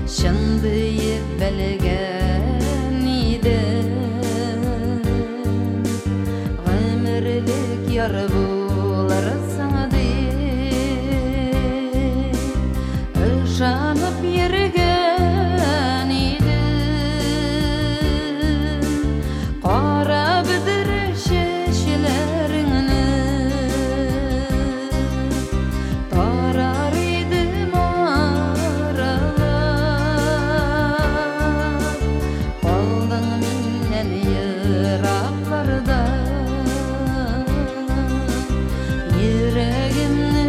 Şındıйып білген идім, ғұмырлік яр боларсың деп ышанып ерген идім. Қара бідір шешелеріңні тарар идім аралап, қалдың менен йырақларда, йөрәгемне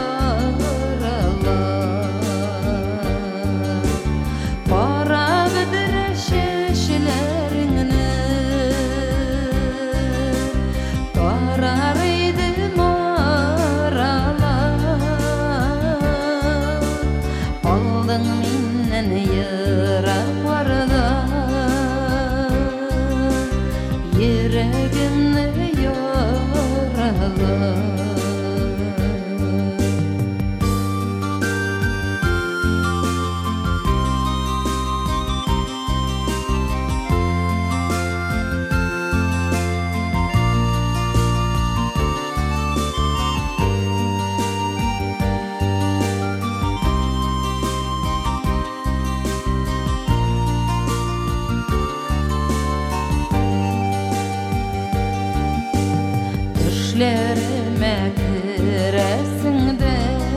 яралап. Қара бідір шешелеріңні тарар идім аралап, қалдың менен йырақларда, йөрәгемне яралап. Düşlerime kiresin de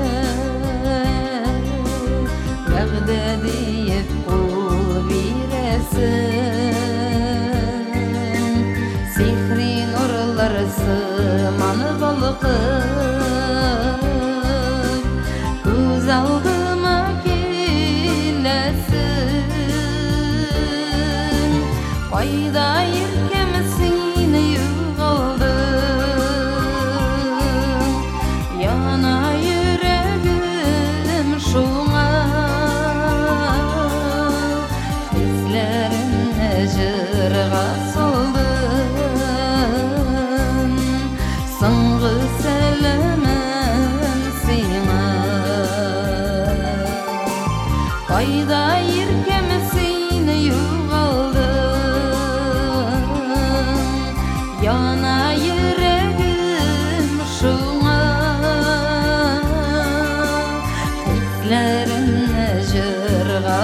vəğdə deyip qul biresin, sihri nurlar sımanı balqıp göz aldıma kilesin. Qayda yirkemisin yuğaldın, yana yüreğim şuna, hislerimle jırga saldım, soňgy selemim siňa. Qayda yirkemisin yuğaldın, yana yüreğim şuna, hislerimle jırga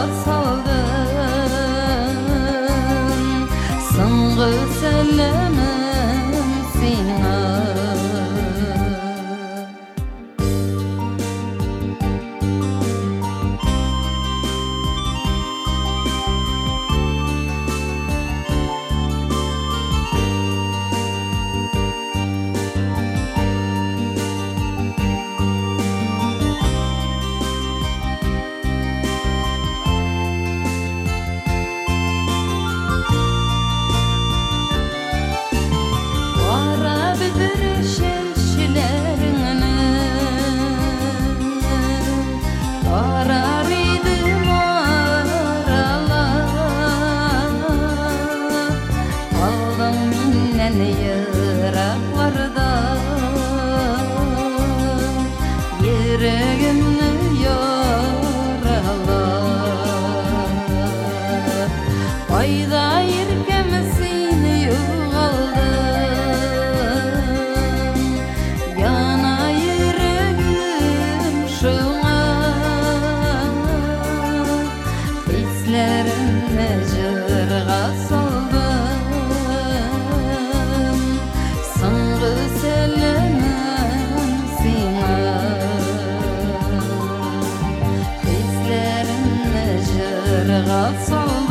saldım, soňgy selemim siňa. Qara bidір şeşelerini tarar idім aralap, qaldım menен yıraqlarda, yüreğimni yaralap. Qayda yirkemisin yuğaldın, yana yüreğim şuna, hislerimle jırga saldım, soňgy selemim siňa. Hislerimle jırga saldım,